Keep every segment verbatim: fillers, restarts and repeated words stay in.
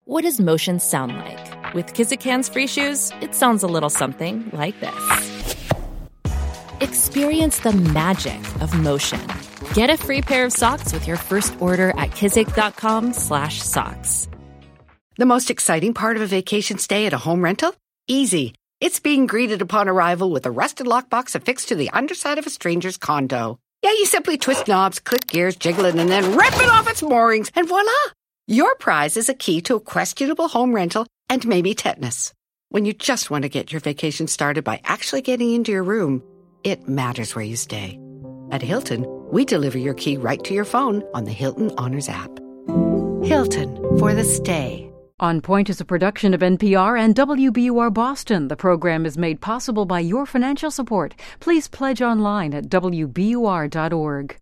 What does motion sound like? With Kizik hands-free shoes, it sounds a little something like this. Experience the magic of motion. Get a free pair of socks with your first order at kizik.com slash socks. The most exciting part of a vacation stay at a home rental? Easy. It's being greeted upon arrival with a rusted lockbox affixed to the underside of a stranger's condo. Yeah, you simply twist knobs, click gears, jiggle it, and then rip it off its moorings, and voila! Your prize is a key to a questionable home rental and maybe tetanus. When you just want to get your vacation started by actually getting into your room, it matters where you stay. At Hilton, we deliver your key right to your phone on the Hilton Honors app. Hilton, for the stay. On Point is a production of N P R and W B U R Boston. The program is made possible by your financial support. Please pledge online at w b u r dot org.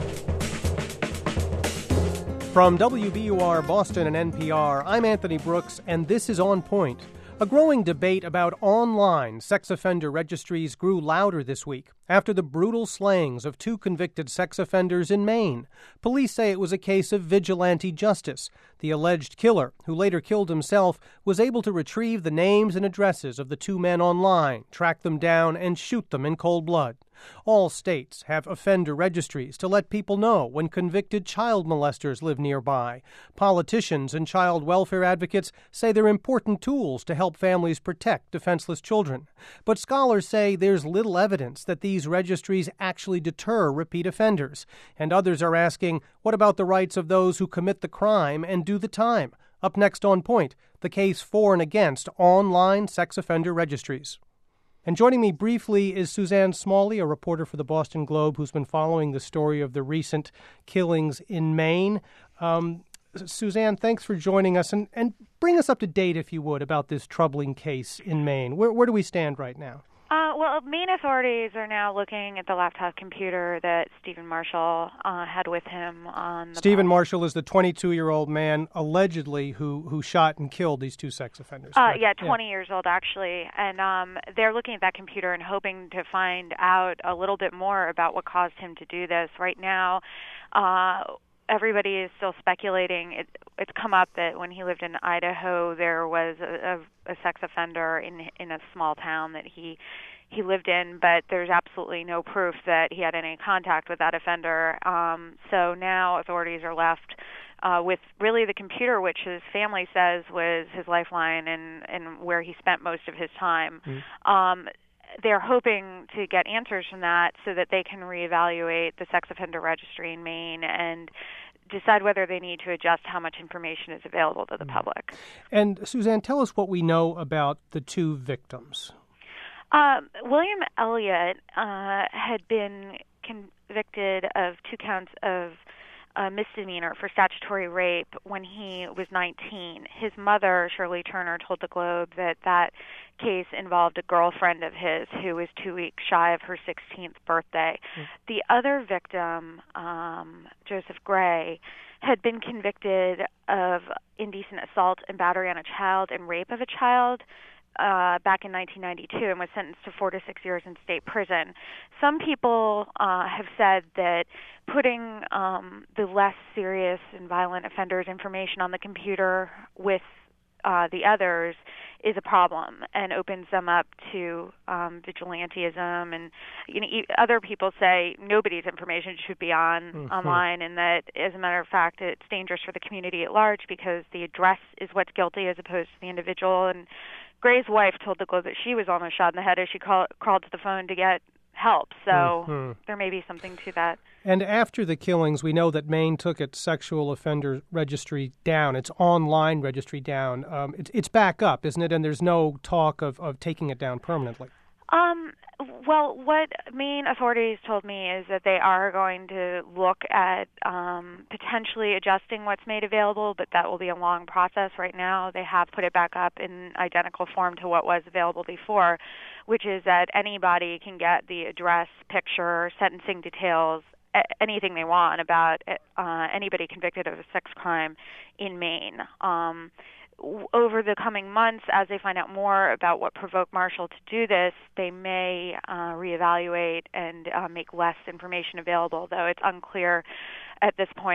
From W B U R Boston and N P R, I'm Anthony Brooks, and this is On Point. A growing debate about online sex offender registries grew louder this week after the brutal slayings of two convicted sex offenders in Maine. Police say it was a case of vigilante justice. The alleged killer, who later killed himself, was able to retrieve the names and addresses of the two men online, track them down, and shoot them in cold blood. All states have offender registries to let people know when convicted child molesters live nearby. Politicians and child welfare advocates say they're important tools to help families protect defenseless children. But scholars say there's little evidence that these registries actually deter repeat offenders. And others are asking, what about the rights of those who commit the crime and do the time? Up next on Point, the case for and against online sex offender registries. And joining me briefly is Suzanne Smalley, a reporter for the Boston Globe who's been following the story of the recent killings in Maine. Um, Suzanne, thanks for joining us. And, and bring us up to date, if you would, about this troubling case in Maine. Where, where do we stand right now? Uh, well, Maine authorities are now looking at the laptop computer that Stephen Marshall uh, had with him on the Stephen bus. Marshall is the twenty-two-year-old man, allegedly, who, who shot and killed these two sex offenders. Uh, yeah, twenty yeah. years old, actually. And um, they're looking at that computer and hoping to find out a little bit more about what caused him to do this. Right now, uh, everybody is still speculating. It, it's come up that when he lived in Idaho, there was a, a, a sex offender in in a small town that he he lived in, but there's absolutely no proof that he had any contact with that offender. Um, so now authorities are left uh, with really the computer, which his family says was his lifeline and, and where he spent most of his time. Mm. Um, they're hoping to get answers from that so that they can reevaluate the sex offender registry in Maine and decide whether they need to adjust how much information is available to the public. And Suzanne, tell us what we know about the two victims. Uh, William Elliott uh, had been convicted of two counts of uh, misdemeanor for statutory rape when he was nineteen. His mother, Shirley Turner, told the Globe that that case involved a girlfriend of his who was two weeks shy of her sixteenth birthday. Mm. The other victim, um, Joseph Gray, had been convicted of indecent assault and battery on a child and rape of a child uh, back in nineteen ninety-two and was sentenced to four to six years in state prison. Some people uh, have said that putting um, the less serious and violent offenders' information on the computer with uh, the others is a problem and opens them up to um, vigilantism. And you know, other people say nobody's information should be on mm-hmm. online, and that, as a matter of fact, it's dangerous for the community at large because the address is what's guilty as opposed to the individual. And Gray's wife told the Globe that she was almost shot in the head as she call, crawled to the phone to get help. So mm-hmm. there may be something to that. And after the killings, we know that Maine took its sexual offender registry down, its online registry down. Um, it, it's back up, isn't it? And there's no talk of, of taking it down permanently. Um, well, what Maine authorities told me is that they are going to look at um, potentially adjusting what's made available, but that will be a long process. Right now, they have put it back up in identical form to what was available before, which is that anybody can get the address, picture, sentencing details, anything they want about uh, anybody convicted of a sex crime in Maine. Um, over the coming months, as they find out more about what provoked Marshall to do this, they may uh, reevaluate and uh, make less information available, though it's unclear at this point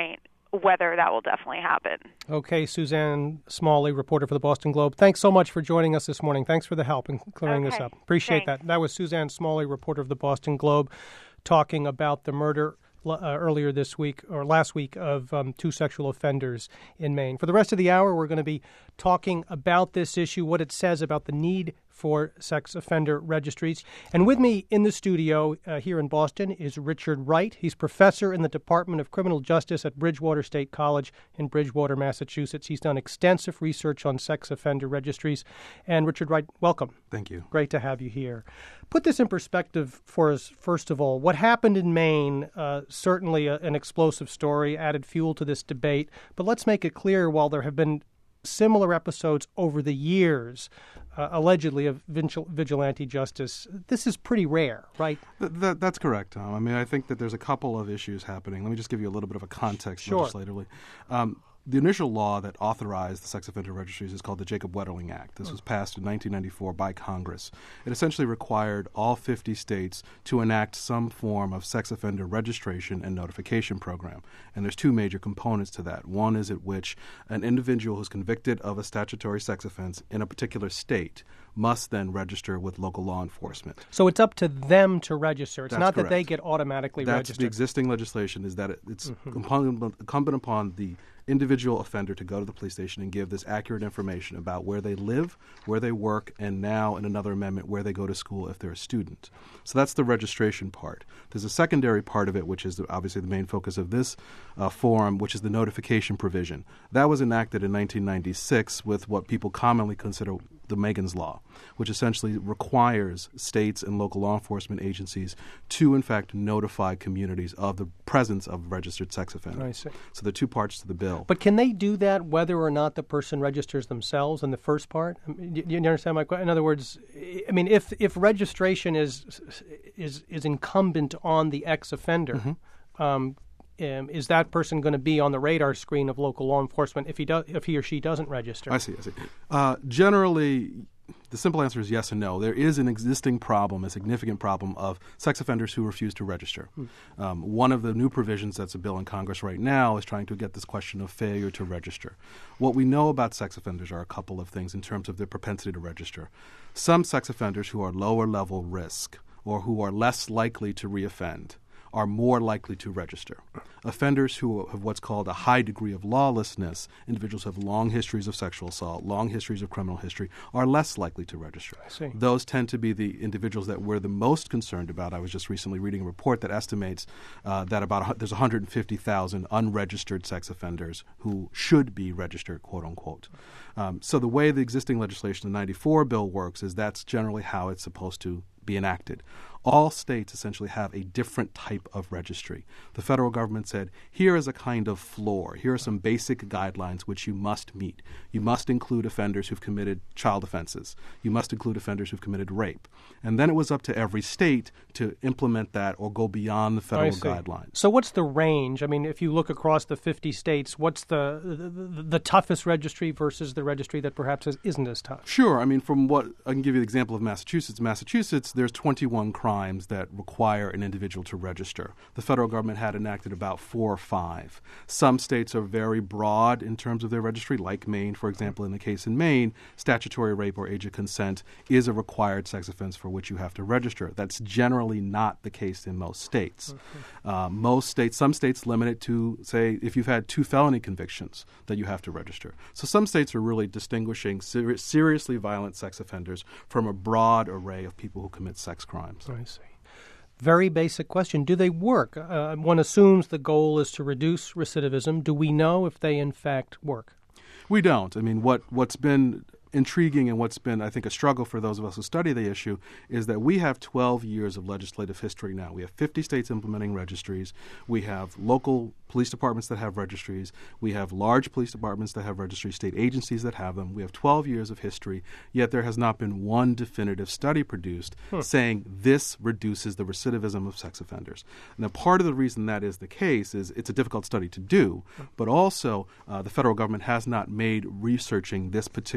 whether that will definitely happen. Okay, Suzanne Smalley, reporter for the Boston Globe. Thanks so much for joining us this morning. Thanks for the help in clearing okay. this up. Appreciate Thanks. that. That was Suzanne Smalley, reporter of the Boston Globe, talking about the murder uh, earlier this week or last week of um, two sexual offenders in Maine. For the rest of the hour, we're going to be talking about this issue, what it says about the need for sex offender registries. And with me in the studio uh, here in Boston is Richard Wright. He's professor in the Department of Criminal Justice at Bridgewater State College in Bridgewater, Massachusetts. He's done extensive research on sex offender registries. And Richard Wright, welcome. Thank you. Great to have you here. Put this in perspective for us, first of all. What happened in Maine, uh, certainly a, an explosive story, added fuel to this debate. But let's make it clear, while there have been similar episodes over the years, uh, allegedly, of vigil- vigilante justice, this is pretty rare, right? Th- that, that's correct, Tom. I mean, I think that there's a couple of issues happening. Let me just give you a little bit of a context Sure. legislatively. Um, the initial law that authorized the sex offender registries is called the Jacob Wetterling Act. This was passed in nineteen ninety-four by Congress. It essentially required all fifty states to enact some form of sex offender registration and notification program. And there's two major components to that. One is at which an individual who's convicted of a statutory sex offense in a particular state must then register with local law enforcement. So it's up to them to register. It's That's not correct. that they get automatically That's registered. the existing legislation, is that it, it's Mm-hmm. incumbent, incumbent upon the individual offender to go to the police station and give this accurate information about where they live, where they work, and now in another amendment where they go to school if they're a student. So that's the registration part. There's a secondary part of it, which is the, obviously the main focus of this uh, forum, which is the notification provision. That was enacted in nineteen ninety-six with what people commonly consider the Megan's Law, which essentially requires states and local law enforcement agencies to, in fact, notify communities of the presence of registered sex offenders. I see. So there are two parts to the bill. But can they do that whether or not the person registers themselves in the first part? I mean, do you understand my question? In other words, I mean, if if registration is is is incumbent on the ex-offender, mm-hmm. um, um, is that person going to be on the radar screen of local law enforcement if he does if he or she doesn't register? I see. I see. Uh, generally, the simple answer is yes and no. There is an existing problem, a significant problem of sex offenders who refuse to register. Hmm. Um, one of the new provisions that's a bill in Congress right now is trying to get this question of failure to register. What we know about sex offenders are a couple of things in terms of their propensity to register. Some sex offenders who are lower level risk or who are less likely to reoffend are more likely to register. Offenders who have what's called a high degree of lawlessness, individuals who have long histories of sexual assault, long histories of criminal history, are less likely to register. I see. Those tend to be the individuals that we're the most concerned about. I was just recently reading a report that estimates uh, that about there's one hundred fifty thousand unregistered sex offenders who should be registered, quote unquote. Um, so the way the existing legislation, the ninety-four bill works, is that's generally how it's supposed to be enacted. All states essentially have a different type of registry. The federal government said, here is a kind of floor. Here are some basic guidelines which you must meet. You must include offenders who've committed child offenses. You must include offenders who've committed rape. And then it was up to every state to implement that or go beyond the federal guidelines. So what's the range? I mean, if you look across the fifty states, what's the the, the toughest registry versus the registry that perhaps isn't as tough? Sure. I mean, from what I can give you the example of Massachusetts. Massachusetts, there's twenty-one crimes that require an individual to register. The federal government had enacted about four or five. Some states are very broad in terms of their registry, like Maine, for example. In the case in Maine, statutory rape or age of consent is a required sex offense for which you have to register. That's generally not the case in most states. Okay. Uh, most states, some states limit it to, say, if you've had two felony convictions, that you have to register. So some states are really distinguishing ser- seriously violent sex offenders from a broad array of people who commit sex crimes. I see. Very basic question. Do they work? Uh, one assumes the goal is to reduce recidivism. Do we know if they, in fact, work? We don't. I mean, what, what's been intriguing and what's been, I think, a struggle for those of us who study the issue is that we have twelve years of legislative history now. We have fifty states implementing registries. We have local police departments that have registries. We have large police departments that have registries, state agencies that have them. We have twelve years of history, yet there has not been one definitive study produced hmm. saying this reduces the recidivism of sex offenders. Now, part of the reason that is the case is it's a difficult study to do, but also uh, the federal government has not made researching this particular policy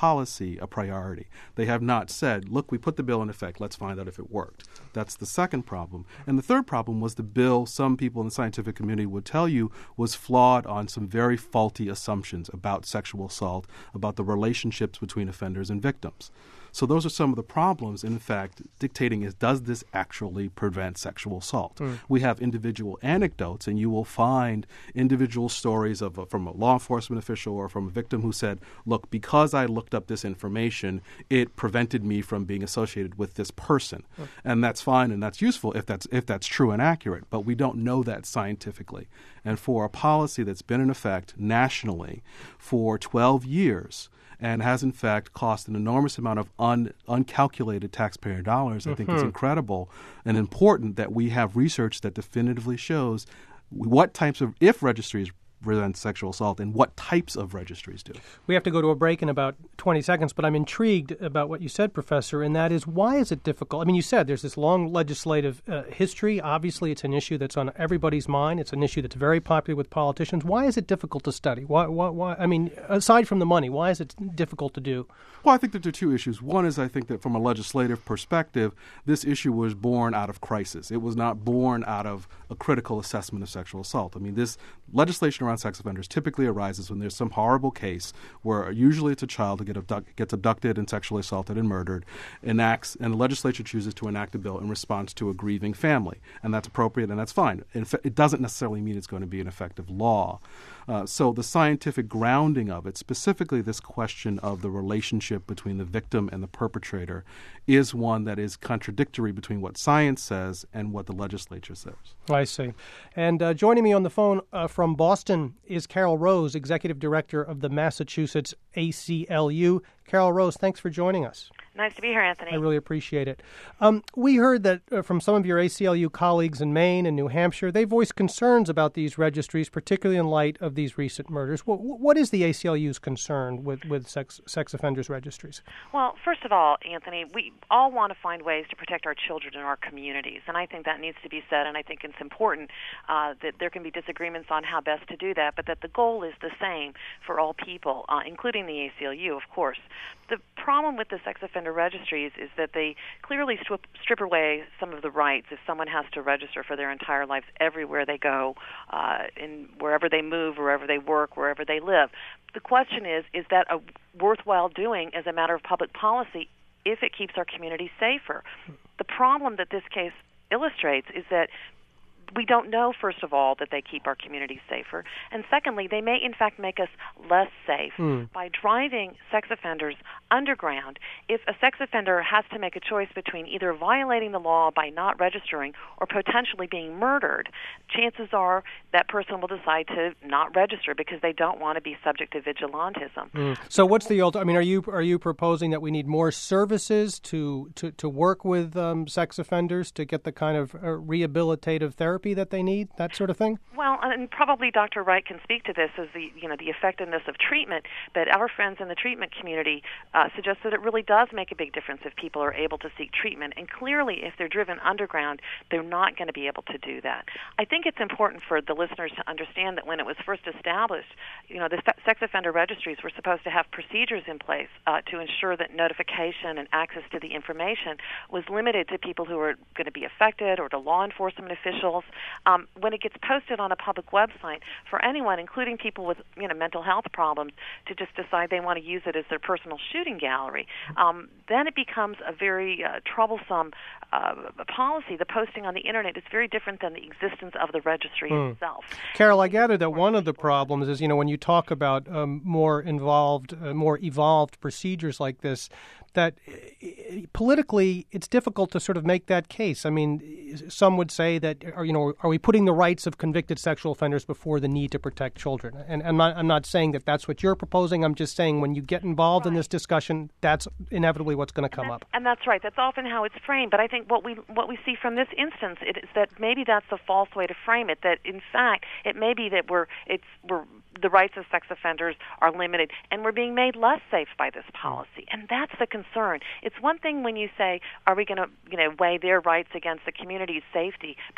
policy a priority. They have not said, look, we put the bill in effect, let's find out if it worked. That's the second problem. And the third problem was the bill, some people in the scientific community would tell you, was flawed on some very faulty assumptions about sexual assault, about the relationships between offenders and victims. So those are some of the problems, in fact, dictating is, does this actually prevent sexual assault? Mm. We have individual anecdotes, and you will find individual stories of a, from a law enforcement official or from a victim who said, look, because I looked up this information, it prevented me from being associated with this person. Mm. And that's fine and that's useful if that's if that's true and accurate, but we don't know that scientifically. And for a policy that's been in effect nationally for twelve years, and has, in fact, cost an enormous amount of un, uncalculated taxpayer dollars, I mm-hmm. think it's incredible and important that we have research that definitively shows what types of, if registries prevent sexual assault, and what types of registries do. We have to go to a break in about twenty seconds, but I'm intrigued about what you said, Professor, and that is, why is it difficult? I mean, you said there's this long legislative uh, history. Obviously, it's an issue that's on everybody's mind. It's an issue that's very popular with politicians. Why is it difficult to study? Why, why, why? I mean, aside from the money, why is it difficult to do? Well, I think that there are two issues. One is I think that from a legislative perspective, this issue was born out of crisis. It was not born out of a critical assessment of sexual assault. I mean, this legislation around sex offenders typically arises when there's some horrible case where usually it's a child who get abduct, gets abducted and sexually assaulted and murdered, enacts, and the legislature chooses to enact a bill in response to a grieving family. And that's appropriate and that's fine. In fact, it doesn't necessarily mean it's going to be an effective law. Uh, so the scientific grounding of it, specifically this question of the relationship between the victim and the perpetrator, is one that is contradictory between what science says and what the legislature says. I see. And uh, joining me on the phone uh, from Boston is Carol Rose, Executive Director of the Massachusetts A C L U. Carol Rose, thanks for joining us. Nice to be here, Anthony. I really appreciate it. Um, we heard that uh, from some of your A C L U colleagues in Maine and New Hampshire, they voiced concerns about these registries, particularly in light of these recent murders. What, what is the A C L U's concern with, with sex, sex offenders registries? Well, first of all, Anthony, we all want to find ways to protect our children in our communities, and I think that needs to be said, and I think it's important uh, that there can be disagreements on how best to do that, but that the goal is the same for all people, uh, including the A C L U, of course. The problem with the sex offender registries is that they clearly strip, strip away some of the rights if someone has to register for their entire lives everywhere they go, uh, in wherever they move, wherever they work, wherever they live. The question is, is that a worthwhile doing as a matter of public policy if it keeps our communities safer? The problem that this case illustrates is that we don't know, first of all, that they keep our communities safer. And secondly, they may, in fact, make us less safe mm. by driving sex offenders underground. If a sex offender has to make a choice between either violating the law by not registering or potentially being murdered, chances are that person will decide to not register because they don't want to be subject to vigilantism. Mm. So what's the ultimate? I mean, are you are you proposing that we need more services to, to, to work with um, sex offenders to get the kind of uh, rehabilitative therapy that they need, that sort of thing? Well, and probably Doctor Wright can speak to this as the you know the effectiveness of treatment, but our friends in the treatment community uh, suggest that it really does make a big difference if people are able to seek treatment, and clearly if they're driven underground, they're not going to be able to do that. I think it's important for the listeners to understand that when it was first established, you know, the sex offender registries were supposed to have procedures in place uh, to ensure that notification and access to the information was limited to people who are going to be affected or to law enforcement officials. Um, when it gets posted on a public website, for anyone, including people with you know mental health problems, to just decide they want to use it as their personal shooting gallery, um, then it becomes a very uh, troublesome uh, policy. The posting on the Internet is very different than the existence of the registry mm. itself. Carol, I gather that one of the problems is, you know, when you talk about um, more involved, uh, more evolved procedures like this, that politically it's difficult to sort of make that case. I mean, some would say that, you know, are we putting the rights of convicted sexual offenders before the need to protect children? And I'm not, I'm not saying that that's what you're proposing. I'm just saying when you get involved right. in this discussion, that's inevitably what's going to come and up. And that's right. That's often how it's framed. But I think what we what we see from this instance it is that maybe that's a false way to frame it. That in fact it may be that we're it's we're the rights of sex offenders are limited, and we're being made less safe by this policy. And that's the concern. It's one thing when you say, are we going to, you know, weigh their rights against the community's safety? But that's not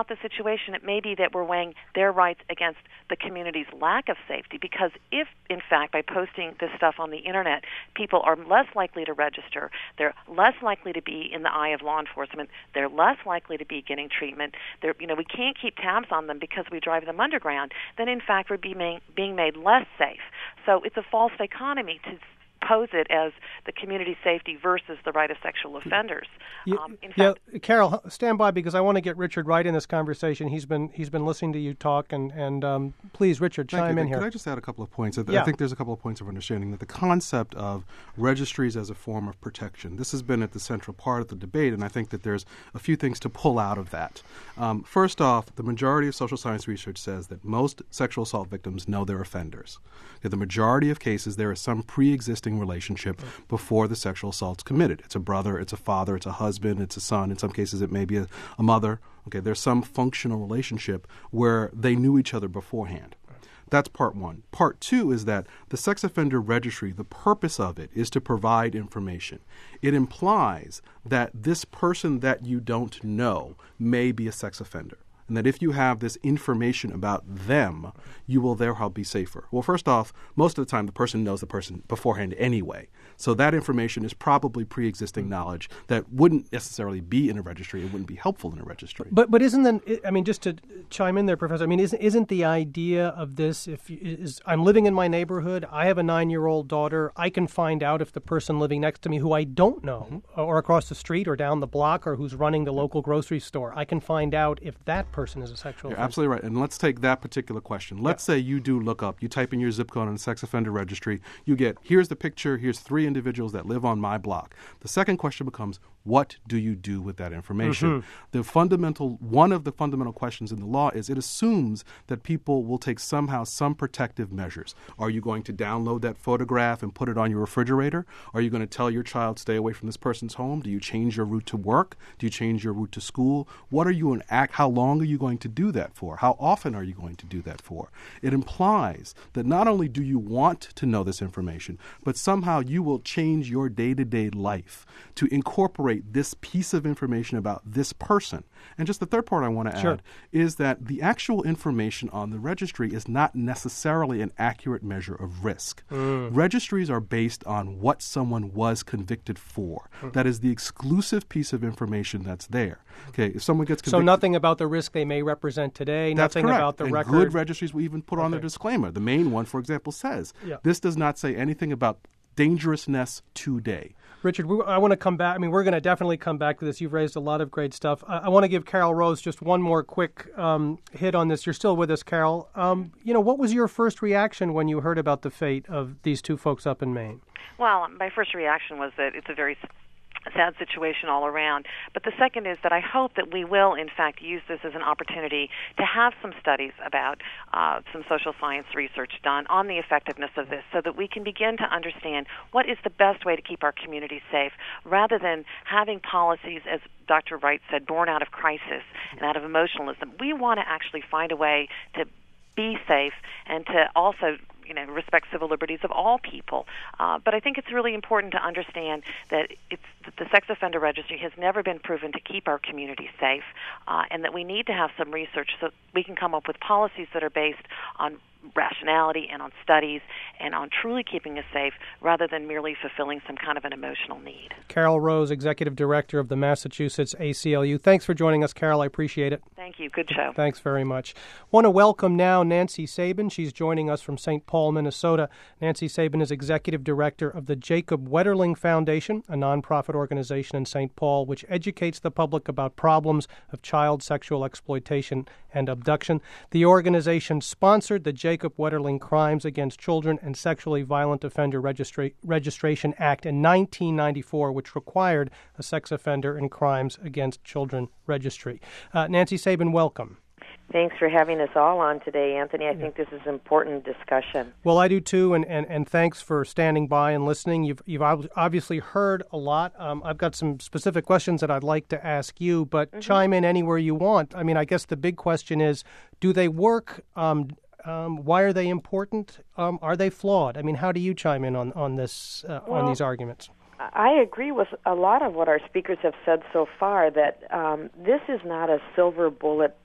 not the situation. It may be that we're weighing their rights against the community's lack of safety, because if, in fact, by posting this stuff on the Internet, people are less likely to register, they're less likely to be in the eye of law enforcement, they're less likely to be getting treatment, they're, you know, we can't keep tabs on them because we drive them underground, then, in fact, we're being, being made less safe. So it's a false dichotomy to pose it as the community safety versus the right of sexual offenders. Yeah, um, in yeah, fact, Carol, stand by because I want to get Richard right in this conversation. He's been he's been listening to you talk, and and um, please, Richard, Thank chime you. in here. Could I just add a couple of points? I, th- Yeah. I think there's a couple of points of understanding that the concept of registries as a form of protection, this has been at the central part of the debate, and I think that there's a few things to pull out of that. Um, first off, the majority of social science research says that most sexual assault victims know they're offenders. In the majority of cases, there is some pre-existing relationship before the sexual assault's committed. It's a brother, it's a father, it's a husband, it's a son. In some cases, it may be a, a mother. Okay, there's some functional relationship where they knew each other beforehand. That's part one. Part two is that the sex offender registry, the purpose of it is to provide information. It implies that this person that you don't know may be a sex offender, and that if you have this information about them, you will therefore be safer. Well, first off, most of the time the person knows the person beforehand anyway. So that information is probably pre-existing knowledge that wouldn't necessarily be in a registry. It wouldn't be helpful in a registry. But but isn't the I mean, just to chime in there, Professor, I mean, isn't isn't the idea of this, if you- is I'm living in my neighborhood, I have a nine-year-old daughter, I can find out if the person living next to me who I don't know, mm-hmm. or across the street or down the block or who's running the local grocery store, I can find out if that person is a sexual You're offender. absolutely right. And let's take that particular question. Let's say you do look up, you type in your zip code on the sex offender registry, you get, here's the picture, here's three individuals that live on my block. The second question becomes, what do you do with that information? Mm-hmm. The fundamental, one of the fundamental questions in the law is it assumes that people will take somehow some protective measures. Are you going to download that photograph and put it on your refrigerator? Are you going to tell your child, stay away from this person's home? Do you change your route to work? Do you change your route to school? What are you an act? How long are you going to do that for? How often are you going to do that for? It implies that not only do you want to know this information, but somehow you will change your day-to-day life to incorporate this piece of information about this person. And just the third part I want to Sure. add is that the actual information on the registry is not necessarily an accurate measure of risk. Mm. Registries are based on what someone was convicted for. Mm. That is the exclusive piece of information that's there. Okay, if someone gets convicted, So nothing about the risk they may represent today, that's nothing correct. about the and record. Good registries will even put on Okay. their disclaimer. The main one, for example, says, Yeah. this does not say anything about dangerousness today. Richard, we, I want to come back. I mean, we're going to definitely come back to this. You've raised a lot of great stuff. I, I want to give Carol Rose just one more quick um, hit on this. You're still with us, Carol. Um, you know, what was your first reaction when you heard about the fate of these two folks up in Maine? Well, my first reaction was that it's a very sad situation all around. But the second is that I hope that we will, in fact, use this as an opportunity to have some studies about uh, some social science research done on the effectiveness of this so that we can begin to understand what is the best way to keep our communities safe rather than having policies, as Doctor Wright said, born out of crisis and out of emotionalism. We want to actually find a way to be safe and to also you know, respect civil liberties of all people. Uh, but I think it's really important to understand that it's that the sex offender registry has never been proven to keep our community safe, uh, and that we need to have some research so we can come up with policies that are based on rationality and on studies and on truly keeping us safe rather than merely fulfilling some kind of an emotional need. Carol Rose, Executive Director of the Massachusetts A C L U. Thanks for joining us, Carol. I appreciate it. Thank you. Good show. Thanks very much. Want to welcome now Nancy Sabin. She's joining us from Saint Paul, Minnesota. Nancy Sabin is Executive Director of the Jacob Wetterling Foundation, a nonprofit organization in Saint Paul which educates the public about problems of child sexual exploitation and abduction. The organization sponsored the Jacob Wetterling Crimes Against Children and Sexually Violent Offender Registra- Registration Act in nineteen ninety-four, which required a sex offender and crimes against children registry. Uh, Nancy Sabin, welcome. Thanks for having us all on today, Anthony. I yeah. think this is an important discussion. Well, I do too, and, and, and thanks for standing by and listening. You've you've obviously heard a lot. Um, I've got some specific questions that I'd like to ask you, but mm-hmm. chime in anywhere you want. I mean, I guess the big question is, do they work? Um, um, why are they important? Um, are they flawed? I mean, how do you chime in on on this uh, well, on these arguments? I agree with a lot of what our speakers have said so far, that um, this is not a silver bullet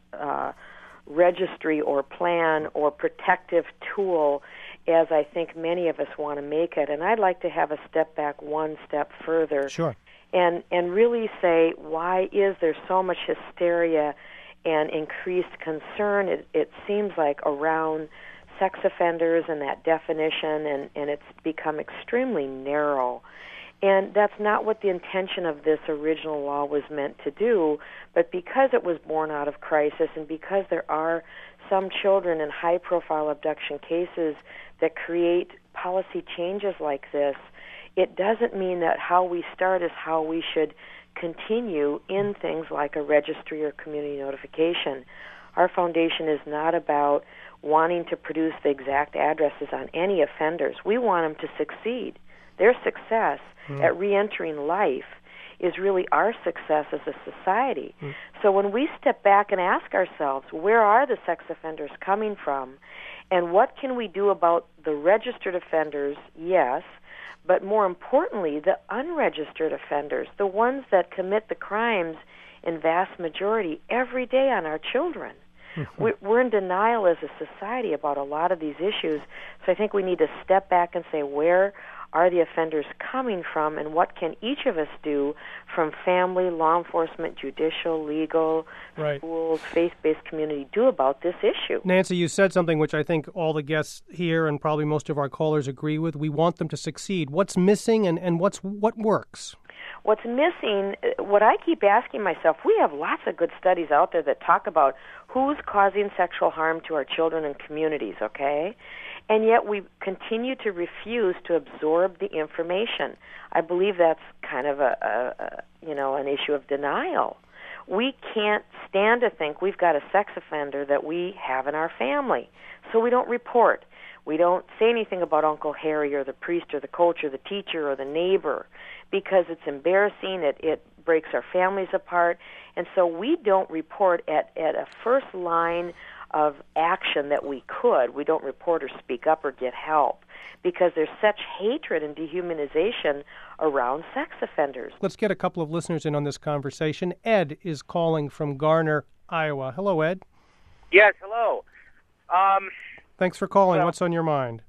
uh, registry or plan or protective tool as I think many of us want to make it. And I'd like to have a step back one step further. Sure. And, and really say, why is there so much hysteria and increased concern, it, it seems like, around sex offenders and that definition, and, and it's become extremely narrow. And that's not what the intention of this original law was meant to do, but because it was born out of crisis and because there are some children in high-profile abduction cases that create policy changes like this, it doesn't mean that how we start is how we should continue in things like a registry or community notification. Our foundation is not about wanting to produce the exact addresses on any offenders. We want them to succeed. Their success mm. at reentering life is really our success as a society. Mm. So when we step back and ask ourselves, where are the sex offenders coming from, and what can we do about the registered offenders? Yes, but more importantly, the unregistered offenders, the ones that commit the crimes in vast majority every day on our children. Mm-hmm. We're in denial as a society about a lot of these issues, so I think we need to step back and say, where are the offenders coming from, and what can each of us do from family, law enforcement, judicial, legal, right. schools, faith-based community do about this issue? Nancy, you said something which I think all the guests here and probably most of our callers agree with. We want them to succeed. What's missing, and, and what's what works? What's missing, what I keep asking myself, we have lots of good studies out there that talk about who's causing sexual harm to our children and communities, okay? And yet we continue to refuse to absorb the information. I believe that's kind of a, a, a you know, an issue of denial. We can't stand to think we've got a sex offender that we have in our family, so we don't report. We don't say anything about Uncle Harry or the priest or the coach or the teacher or the neighbor because it's embarrassing, it, it breaks our families apart, and so we don't report at, at a first line of action that we could. We don't report or speak up or get help because there's such hatred and dehumanization around sex offenders. Let's get a couple of listeners in on this conversation. Ed is calling from Garner, Iowa. Hello, Ed. Yes, hello. Um, Thanks for calling. well, What's on your mind?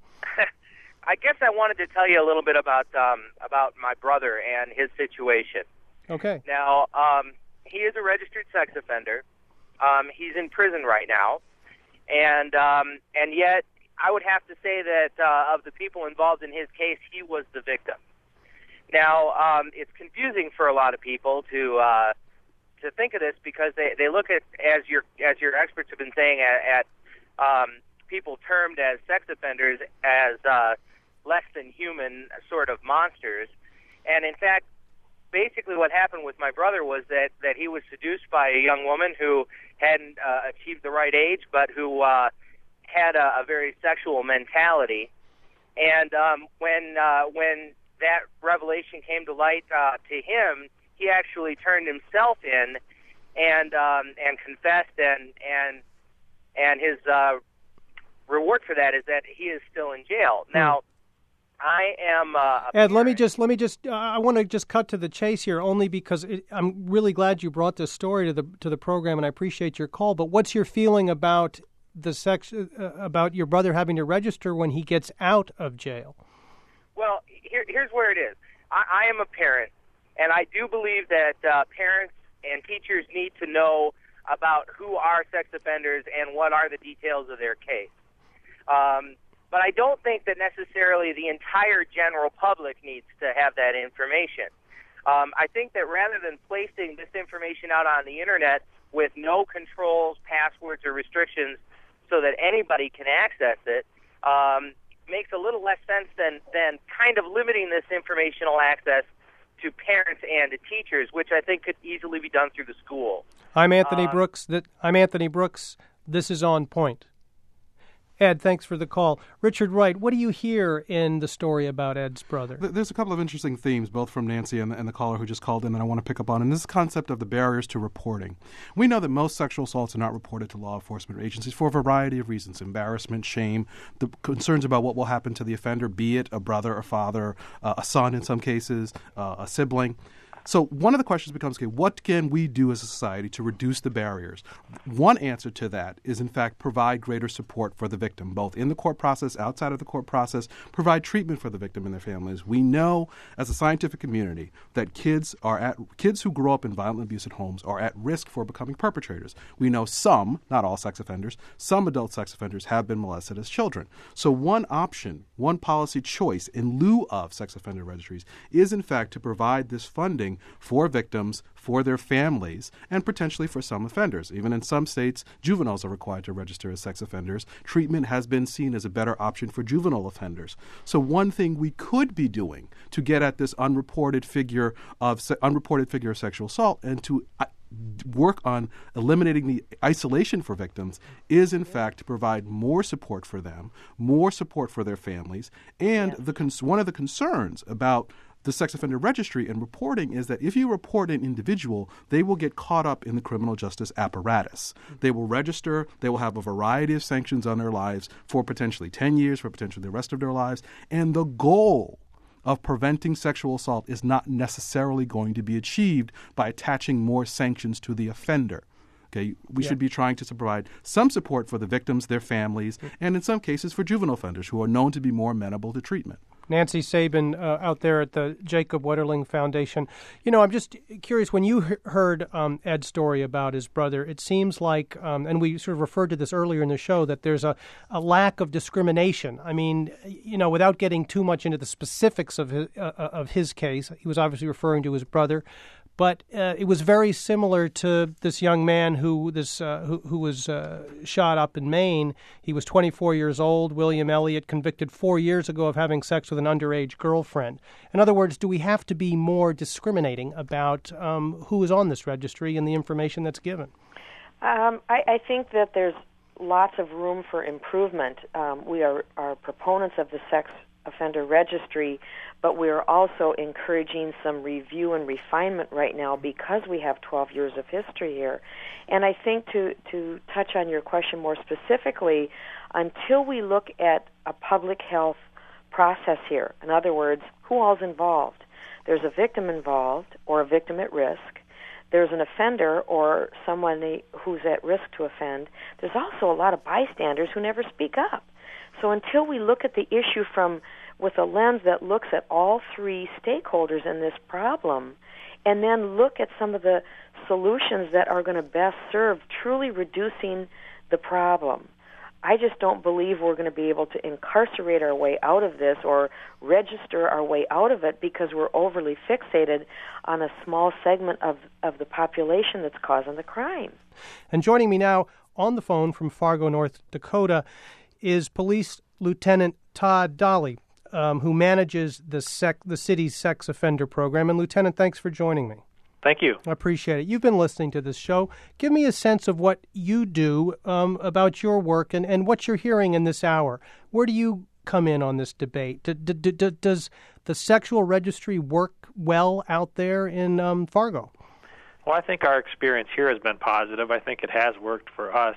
I guess I wanted to tell you a little bit about um, about my brother and his situation. Okay. Now, um, he is a registered sex offender. Um, he's in prison right now. And um, and yet, I would have to say that uh, of the people involved in his case, he was the victim. Now, um, it's confusing for a lot of people to uh, to think of this because they, they look at, as your as your experts have been saying, at, at um, people termed as sex offenders as uh, less than human sort of monsters. And in fact, basically what happened with my brother was that, that he was seduced by a young woman who hadn't uh, achieved the right age, but who uh, had a, a very sexual mentality. And um, when uh, when that revelation came to light uh, to him, he actually turned himself in and um, and confessed, and and and his uh, reward for that is that he is still in jail now. Hmm. I am. Uh, Ed, let me just let me just. Uh, I want to just cut to the chase here, only because it, I'm really glad you brought this story to the to the program, and I appreciate your call. But what's your feeling about the sex uh, about your brother having to register when he gets out of jail? Well, here, here's where it is. I, I am a parent, and I do believe that uh, parents and teachers need to know about who are sex offenders and what are the details of their case. Um, But I don't think that necessarily the entire general public needs to have that information. Um, I think that rather than placing this information out on the Internet with no controls, passwords, or restrictions so that anybody can access it, um, makes a little less sense than, than kind of limiting this informational access to parents and to teachers, which I think could easily be done through the school. I'm Anthony Uh, Brooks. That I'm Anthony Brooks. This is On Point. Ed, thanks for the call. Richard Wright, what do you hear in the story about Ed's brother? There's a couple of interesting themes, both from Nancy and the, and the caller who just called in, that I want to pick up on. And this concept of the barriers to reporting. We know that most sexual assaults are not reported to law enforcement agencies for a variety of reasons: embarrassment, shame, the concerns about what will happen to the offender, be it a brother, a father, uh, a son in some cases, uh, a sibling. So one of the questions becomes, okay, what can we do as a society to reduce the barriers? One answer to that is, in fact, provide greater support for the victim, both in the court process, outside of the court process, provide treatment for the victim and their families. We know as a scientific community that kids are at kids who grow up in violent, abusive homes are at risk for becoming perpetrators. We know some, not all sex offenders, some adult sex offenders have been molested as children. So one option, one policy choice in lieu of sex offender registries is, in fact, to provide this funding for victims, for their families, and potentially for some offenders. Even in some states, juveniles are required to register as sex offenders. Treatment has been seen as a better option for juvenile offenders. So one thing we could be doing to get at this unreported figure of se- unreported figure of sexual assault and to uh, work on eliminating the isolation for victims is, in fact, to provide more support for them, more support for their families, and the cons- one of the concerns about the sex offender registry and reporting is that if you report an individual, they will get caught up in the criminal justice apparatus. They will register. They will have a variety of sanctions on their lives for potentially ten years, for potentially the rest of their lives. And the goal of preventing sexual assault is not necessarily going to be achieved by attaching more sanctions to the offender. Okay, we yeah. should be trying to provide some support for the victims, their families, and in some cases for juvenile offenders who are known to be more amenable to treatment. Nancy Sabin uh, out there at the Jacob Wetterling Foundation. You know, I'm just curious, when you he- heard um, Ed's story about his brother, it seems like, um, and we sort of referred to this earlier in the show, that there's a, a lack of discrimination. I mean, you know, without getting too much into the specifics of his, uh, of his case, he was obviously referring to his brother. But uh, it was very similar to this young man who this uh, who, who was uh, shot up in Maine. He was twenty-four years old, William Elliott, convicted four years ago of having sex with an underage girlfriend. In other words, do we have to be more discriminating about um, who is on this registry and the information that's given? Um, I, I think that there's lots of room for improvement. Um, we are, are proponents of the sex offender registry, but we are also encouraging some review and refinement right now because we have twelve years of history here. And I think to, to touch on your question more specifically, until we look at a public health process here, in other words, who all's involved? There's a victim involved or a victim at risk. There's an offender or someone who's at risk to offend. There's also a lot of bystanders who never speak up. So until we look at the issue from with a lens that looks at all three stakeholders in this problem, and then look at some of the solutions that are going to best serve truly reducing the problem, I just don't believe we're going to be able to incarcerate our way out of this or register our way out of it because we're overly fixated on a small segment of, of the population that's causing the crime. And joining me now on the phone from Fargo, North Dakota, is Police Lieutenant Todd Dolly, um, who manages the sec- the city's sex offender program. And Lieutenant, thanks for joining me. Thank you. I appreciate it. You've been listening to this show. Give me a sense of what you do um, about your work and, and what you're hearing in this hour. Where do you come in on this debate? D- d- d- does the sexual registry work well out there in um, Fargo? Well, I think our experience here has been positive. I think it has worked for us.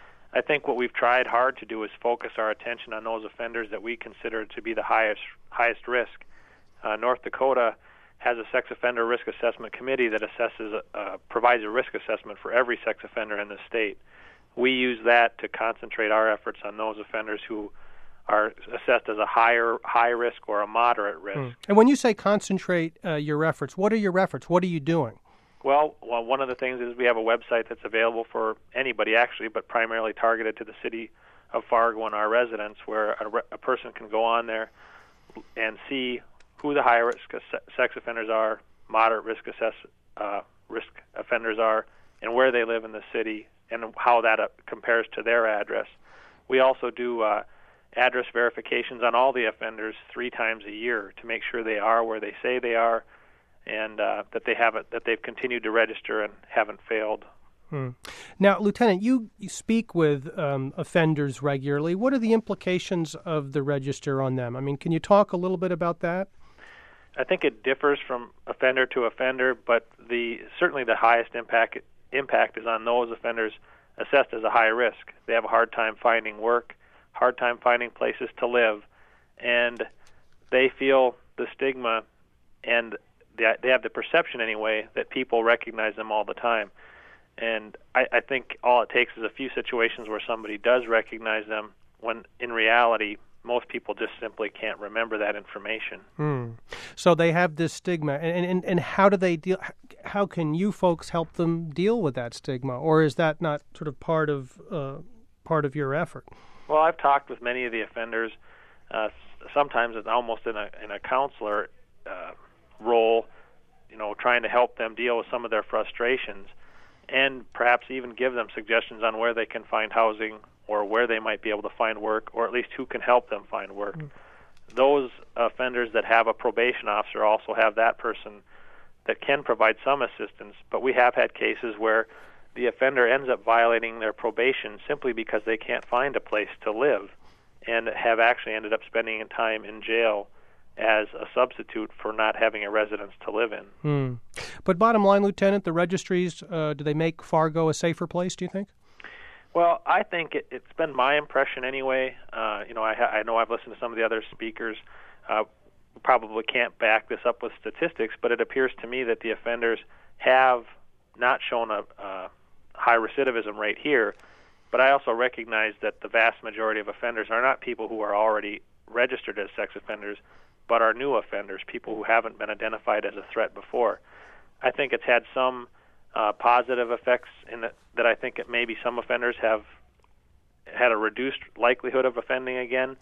I think what we've tried hard to do is focus our attention on those offenders that we consider to be the highest highest risk. Uh, North Dakota has a sex offender risk assessment committee that assesses, uh, provides a risk assessment for every sex offender in the state. We use that to concentrate our efforts on those offenders who are assessed as a higher high risk or a moderate risk. Hmm. And when you say concentrate uh, your efforts, what are your efforts? What are you doing? Well, well, one of the things is we have a website that's available for anybody, actually, but primarily targeted to the city of Fargo and our residents, where a, re- a person can go on there and see who the high-risk sex offenders are, moderate-risk assess, uh, risk offenders are, and where they live in the city, and how that uh, compares to their address. We also do uh, address verifications on all the offenders three times a year to make sure they are where they say they are, and uh, that they haven't, that they've continued to register and haven't failed. Hmm. Now, Lieutenant, you, you speak with um, offenders regularly. What are the implications of the register on them? I mean, can you talk a little bit about that? I think it differs from offender to offender, but the certainly the highest impact impact is on those offenders assessed as a high risk. They have a hard time finding work, hard time finding places to live, and they feel the stigma and they, they have the perception anyway that people recognize them all the time. And I, I think all it takes is a few situations where somebody does recognize them when in reality most people just simply can't remember that information. Hmm. So they have this stigma, and, and and how do they deal? How can you folks help them deal with that stigma, or is that not sort of part of uh, part of your effort? Well, I've talked with many of the offenders. Uh, sometimes it's almost in a in a counselor uh, role, you know, trying to help them deal with some of their frustrations, and perhaps even give them suggestions on where they can find housing, or where they might be able to find work, or at least who can help them find work. Mm. Those offenders that have a probation officer also have that person that can provide some assistance, but we have had cases where the offender ends up violating their probation simply because they can't find a place to live, and have actually ended up spending time in jail as a substitute for not having a residence to live in. Hmm. But bottom line, Lieutenant, the registries, uh, do they make Fargo a safer place, do you think? Well, I think it, it's been my impression anyway. Uh, you know, I, ha- I know I've listened to some of the other speakers. Uh, probably can't back this up with statistics, but it appears to me that the offenders have not shown a, a high recidivism rate here. But I also recognize that the vast majority of offenders are not people who are already registered as sex offenders, but are new offenders, people who haven't been identified as a threat before. I think it's had some uh, positive effects in that, that I think it maybe some offenders have had a reduced likelihood of offending again,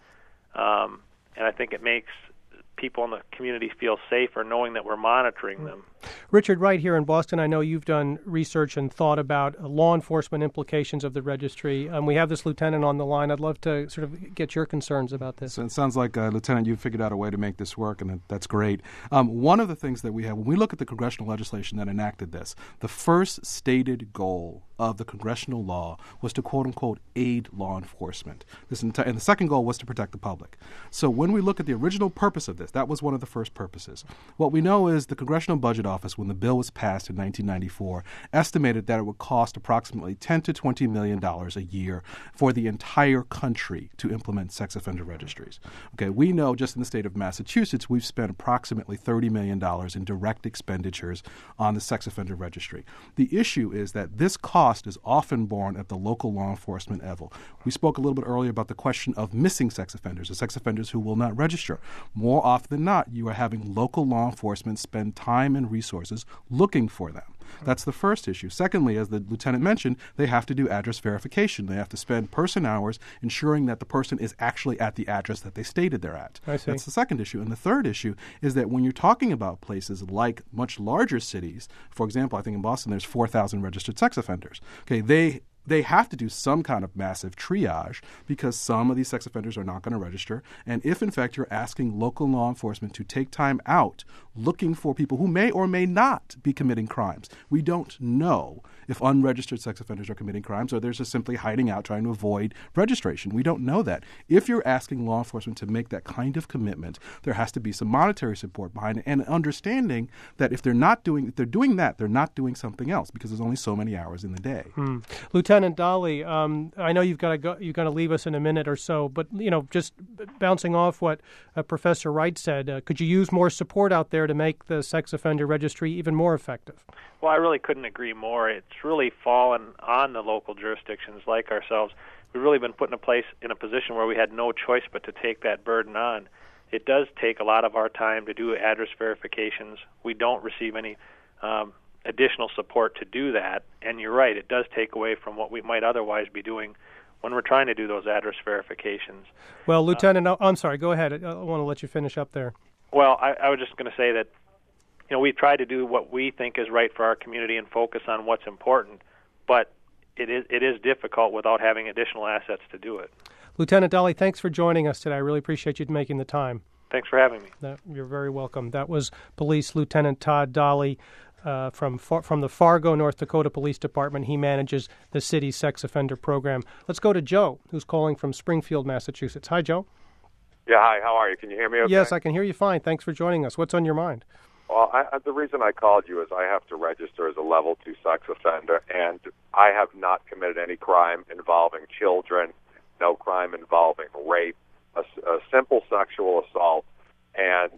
um, and I think it makes people in the community feel safer knowing that we're monitoring them. Richard Wright here in Boston, I know you've done research and thought about law enforcement implications of the registry. Um, we have this lieutenant on the line. I'd love to sort of get your concerns about this. So it sounds like, uh, Lieutenant, you figured out a way to make this work, and that's great. Um, one of the things that we have, when we look at the congressional legislation that enacted this, the first stated goal of the congressional law was to, quote-unquote, aid law enforcement. This enti- and the second goal was to protect the public. So when we look at the original purpose of this, that was one of the first purposes. What we know is the Congressional Budget Office, when the bill was passed in nineteen ninety-four, estimated that it would cost approximately ten to twenty million dollars a year for the entire country to implement sex offender registries. Okay, we know just in the state of Massachusetts, we've spent approximately thirty million dollars in direct expenditures on the sex offender registry. The issue is that this cost is often borne at the local law enforcement level. We spoke a little bit earlier about the question of missing sex offenders, the sex offenders who will not register. More often than not, you are having local law enforcement spend time and resources looking for them. That's the first issue. Secondly, as the lieutenant mentioned, they have to do address verification. They have to spend person hours ensuring that the person is actually at the address that they stated they're at. I see. That's the second issue. And the third issue is that when you're talking about places like much larger cities, for example, I think in Boston there's four thousand registered sex offenders. Okay, they They have to do some kind of massive triage because some of these sex offenders are not going to register. And if, in fact, you're asking local law enforcement to take time out looking for people who may or may not be committing crimes, we don't know if unregistered sex offenders are committing crimes or they're just simply hiding out trying to avoid registration. We don't know that. If you're asking law enforcement to make that kind of commitment, there has to be some monetary support behind it and understanding that if they're not doing if they're doing that, they're not doing something else because there's only so many hours in the day. Hmm. Lieutenant Dahle, um, I know you've got to go, you're going to leave us in a minute or so, but you know, just bouncing off what uh, Professor Wright said, uh, could you use more support out there to make the sex offender registry even more effective? Well, I really couldn't agree more. It's really fallen on the local jurisdictions like ourselves. We've really been put in a place, in a position where we had no choice but to take that burden on. It does take a lot of our time to do address verifications. We don't receive any um, additional support to do that. And you're right, it does take away from what we might otherwise be doing when we're trying to do those address verifications. Well, Lieutenant, uh, I'm sorry, go ahead. I want to let you finish up there. Well, I, I was just going to say that, you know, we try to do what we think is right for our community and focus on what's important, but it is it is difficult without having additional assets to do it. Lieutenant Dahle, thanks for joining us today. I really appreciate you making the time. Thanks for having me. That, you're very welcome. That was Police Lieutenant Todd Dahle uh, from from the Fargo, North Dakota Police Department. He manages the city's sex offender program. Let's go to Joe, who's calling from Springfield, Massachusetts. Hi, Joe. Yeah, hi. How are you? Can you hear me okay? Yes, I can hear you fine. Thanks for joining us. What's on your mind? Well, I, the reason I called you is I have to register as a level two sex offender, and I have not committed any crime involving children, no crime involving rape, a, a simple sexual assault, and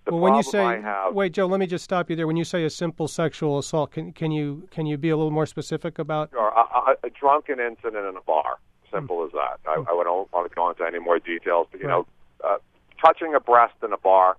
The well, when you problem say, I have, wait, Joe, let me just stop you there. When you say a simple sexual assault, can can you can you be a little more specific about? Or a, a, a drunken incident in a bar. Simple mm. as that. I, I don't want to go into any more details, but you right. know, uh, touching a breast in a bar.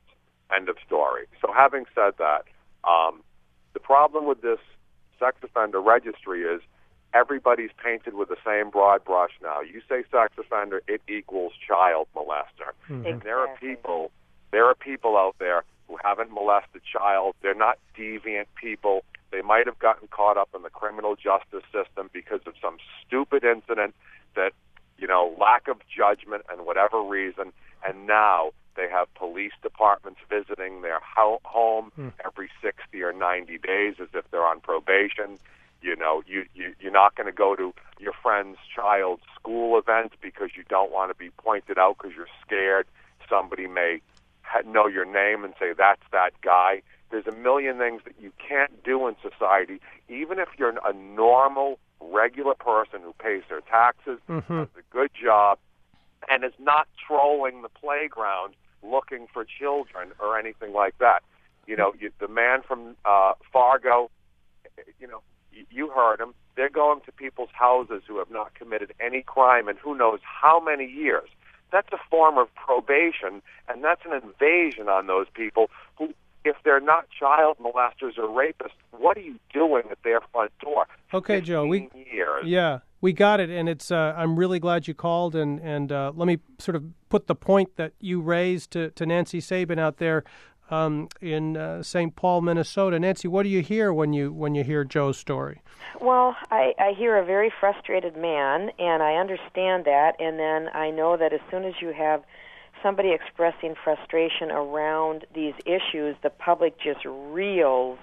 End of story. So having said that, um, the problem with this sex offender registry is everybody's painted with the same broad brush now. You say sex offender, it equals child molester. Mm-hmm. And there are people, there are people out there who haven't molested child. They're not deviant people. They might have gotten caught up in the criminal justice system because of some stupid incident that, you know, lack of judgment and whatever reason, and now they have police departments visiting their ho- home mm. every sixty or ninety days as if they're on probation. You know, you, you, you're not going to go to your friend's child's school event because you don't want to be pointed out because you're scared somebody may ha- know your name and say, that's that guy. There's a million things that you can't do in society, even if you're a normal, regular person who pays their taxes, mm-hmm. has a good job, and is not trolling the playground looking for children or anything like that. You know, you, the man from uh, Fargo, you know, you, you heard him. They're going to people's houses who have not committed any crime in who knows how many years. That's a form of probation, and that's an invasion on those people who, if they're not child molesters or rapists, what are you doing at their front door? Okay, Joe. We years. Yeah, we got it, and it's. Uh, I'm really glad you called, and and uh, let me sort of put the point that you raised to, to Nancy Sabin out there um, in uh, Saint Paul, Minnesota. Nancy, what do you hear when you when you hear Joe's story? Well, I, I hear a very frustrated man, and I understand that, and then I know that as soon as you have somebody expressing frustration around these issues, the public just reels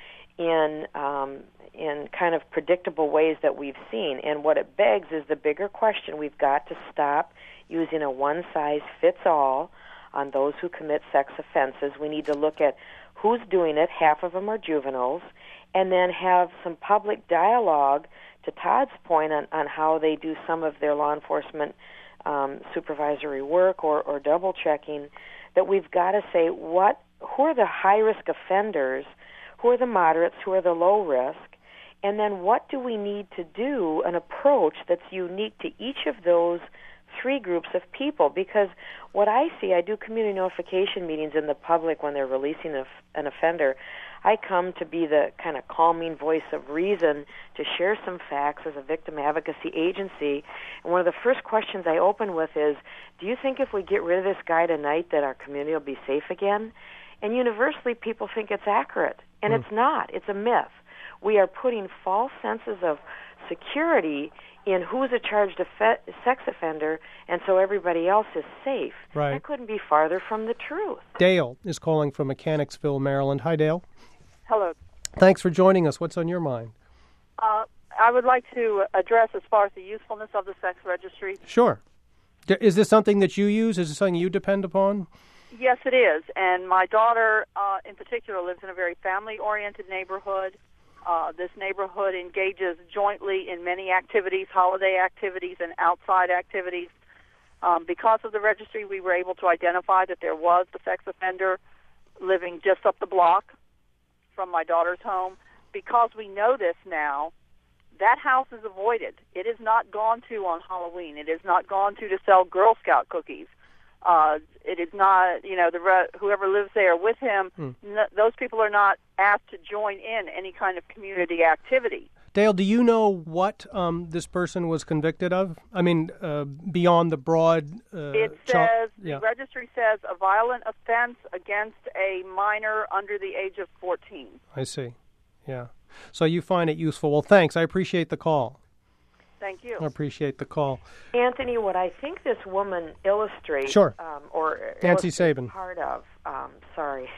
in um, in kind of predictable ways that we've seen. And what it begs is the bigger question. We've got to stop using a one-size-fits-all on those who commit sex offenses. We need to look at who's doing it. Half of them are juveniles. And then have some public dialogue, to Todd's point, on, on how they do some of their law enforcement um, supervisory work or, or double-checking, that we've got to say, what, who are the high-risk offenders, who are the moderates, who are the low-risk, and then what do we need to do, an approach that's unique to each of those three groups of people? Because what I see, I do community notification meetings in the public when they're releasing a, an offender. I come to be the kind of calming voice of reason to share some facts as a victim advocacy agency. And one of the first questions I open with is, do you think if we get rid of this guy tonight that our community will be safe again? And universally people think it's accurate, and mm. it's not. It's a myth. We are putting false senses of security in who's a charged affe- sex offender, and so everybody else is safe. Right. That couldn't be farther from the truth. Dale is calling from Mechanicsville, Maryland. Hi, Dale. Hello. Thanks for joining us. What's on your mind? Uh, I would like to address as far as the usefulness of the sex registry. Sure. D- is this something that you use? Is this something you depend upon? Yes, it is. And my daughter, uh, in particular, lives in a very family-oriented neighborhood. Uh, this neighborhood engages jointly in many activities, holiday activities and outside activities. Um, because of the registry, we were able to identify that there was the sex offender living just up the block from my daughter's home. Because we know this now, that house is avoided. It is not gone to on Halloween. It is not gone to to sell Girl Scout cookies. Uh, it is not, you know, the re- whoever lives there with him, mm. n- those people are not asked to join in any kind of community activity. Dale, do you know what um, this person was convicted of? I mean, uh, beyond the broad... Uh, it says, ch- yeah. the registry says, a violent offense against a minor under the age of fourteen. I see, yeah. So you find it useful. Well, thanks. I appreciate the call. Thank you. I appreciate the call. Anthony, what I think this woman illustrates, sure. um, or Nancy Sabin, part of, um, sorry,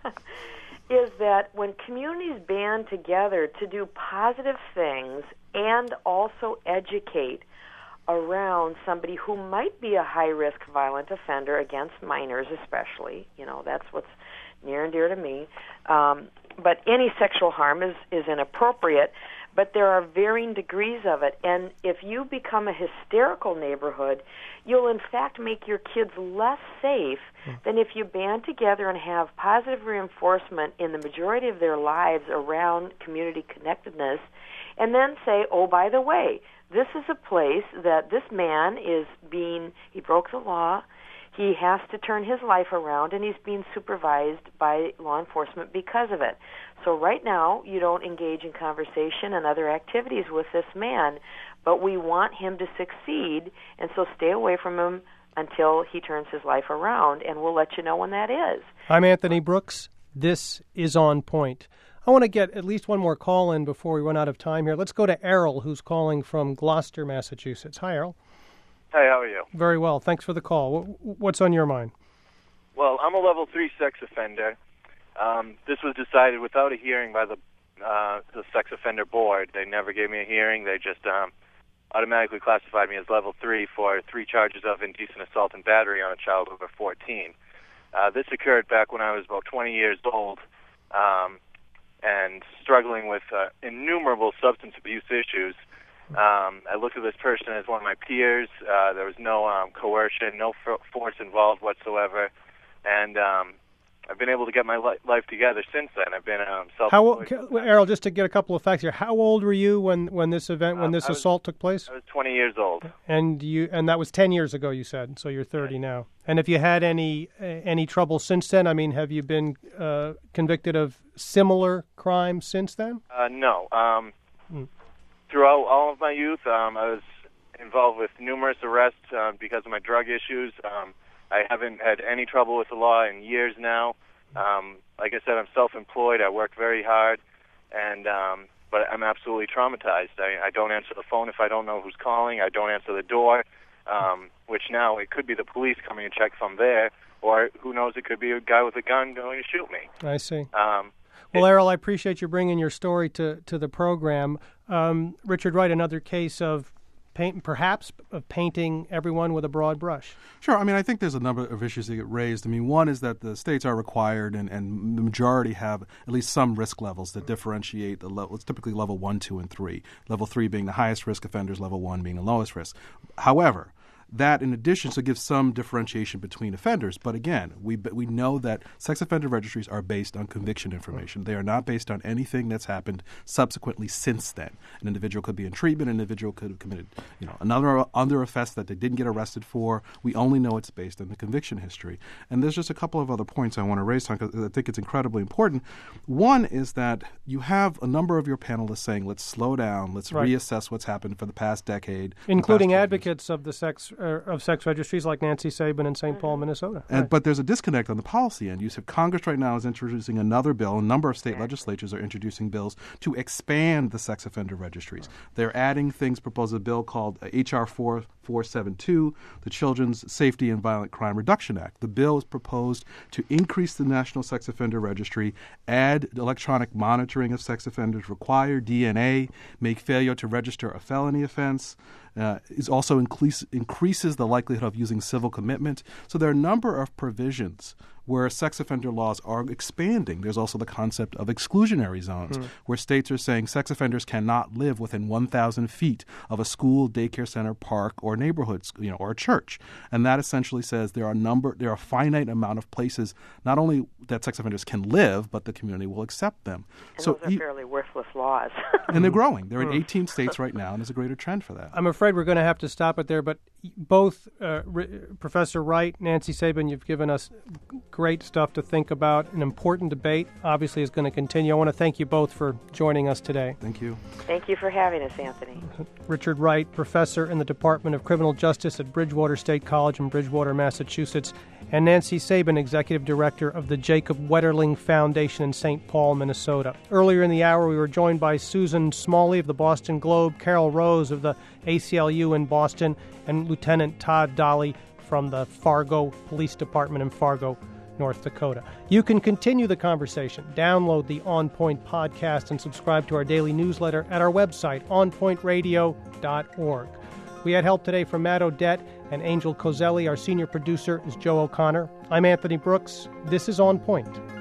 is that when communities band together to do positive things and also educate around somebody who might be a high-risk violent offender against minors especially, you know, that's what's near and dear to me, um, but any sexual harm is, is inappropriate. but there are varying degrees of it. And if you become a hysterical neighborhood, you'll in fact make your kids less safe than if you band together and have positive reinforcement in the majority of their lives around community connectedness, and then say, oh, by the way, this is a place that this man is being, he broke the law, he has to turn his life around, and he's being supervised by law enforcement because of it. So right now, you don't engage in conversation and other activities with this man, but we want him to succeed, and so stay away from him until he turns his life around, and we'll let you know when that is. I'm Anthony Brooks. This is On Point. I want to get at least one more call in before we run out of time here. Let's go to Errol, who's calling from Gloucester, Massachusetts. Hi, Errol. Hey, how are you? Very well. Thanks for the call. What's on your mind? Well, I'm a level three sex offender. Um, this was decided without a hearing by the uh, the sex offender board. They never gave me a hearing. They just um, automatically classified me as level three for three charges of indecent assault and battery on a child over fourteen. Uh, this occurred back when I was about twenty years old um, and struggling with uh, innumerable substance abuse issues. Um, I looked at this person as one of my peers. Uh, there was no um, coercion, no f- force involved whatsoever, and um, I've been able to get my li- life together since then. I've been um, self-employed. How, Errol, just to get a couple of facts here, how old were you when, when this event, when this um, was, assault took place? I was twenty years old, and you, and that was ten years ago. You said, so you're thirty right. now. And have you had any uh, any trouble since then? I mean, have you been uh, convicted of similar crimes since then? Uh, no. Um, hmm. Throughout all of my youth, um, I was involved with numerous arrests uh, because of my drug issues. Um, I haven't had any trouble with the law in years now. Um, like I said, I'm self-employed. I work very hard, and um, but I'm absolutely traumatized. I, I don't answer the phone if I don't know who's calling. I don't answer the door, um, which now it could be the police coming to check from there, or who knows, it could be a guy with a gun going to shoot me. I see. Um, Well, Errol, I appreciate you bringing your story to, to the program. Um, Richard Wright, another case of paint, perhaps of painting everyone with a broad brush. Sure. I mean, I think there's a number of issues that get raised. I mean, one is that the states are required, and, and the majority have at least some risk levels that differentiate the level. It's typically level one, two, and three. Level three being the highest risk offenders, level one being the lowest risk. However, that, in addition, so gives some differentiation between offenders. But again, we we know that sex offender registries are based on conviction information. They are not based on anything that's happened subsequently since then. An individual could be in treatment. An individual could have committed, you know, another other offense that they didn't get arrested for. We only know it's based on the conviction history. And there's just a couple of other points I want to raise, because I think it's incredibly important. One is that you have a number of your panelists saying, let's slow down, let's right. reassess what's happened for the past decade. Including past advocates of the sex of sex registries like Nancy Sabin in Saint Paul, Minnesota. And, right. But there's a disconnect on the policy end. You said Congress right now is introducing another bill. A number of state legislatures are introducing bills to expand the sex offender registries. They're adding things, propose a bill called H R four four seven two, the Children's Safety and Violent Crime Reduction Act. The bill is proposed to increase the National Sex Offender Registry, add electronic monitoring of sex offenders, require D N A, make failure to register a felony offense. Uh, is also increase, increases the likelihood of using civil commitment. So there are a number of provisions where sex offender laws are expanding. There's also the concept of exclusionary zones, mm. where states are saying sex offenders cannot live within one thousand feet of a school, daycare center, park, or neighborhood, you know, or a church. And that essentially says there are a number, there are a finite amount of places not only that sex offenders can live, but the community will accept them. And so those are you, fairly worthless laws. And they're growing. They're in eighteen states right now, and there's a greater trend for that. I'm afraid we're going to have to stop it there, but both uh, R- Professor Wright, Nancy Sabin, you've given us great stuff to think about. An important debate, obviously, is going to continue. I want to thank you both for joining us today. Thank you. Thank you for having us, Anthony. Richard Wright, professor in the Department of Criminal Justice at Bridgewater State College in Bridgewater, Massachusetts, and Nancy Sabin, executive director of the Jacob Wetterling Foundation in Saint Paul, Minnesota. Earlier in the hour, we were joined by Susan Smalley of the Boston Globe, Carol Rose of the A C L U in Boston, and Lieutenant Todd Dolly from the Fargo Police Department in Fargo, North Dakota. You can continue the conversation. Download the On Point podcast and subscribe to our daily newsletter at our website, on point radio dot org. We had help today from Matt Odette and Angel Coselli. Our senior producer is Joe O'Connor. I'm Anthony Brooks. This is On Point.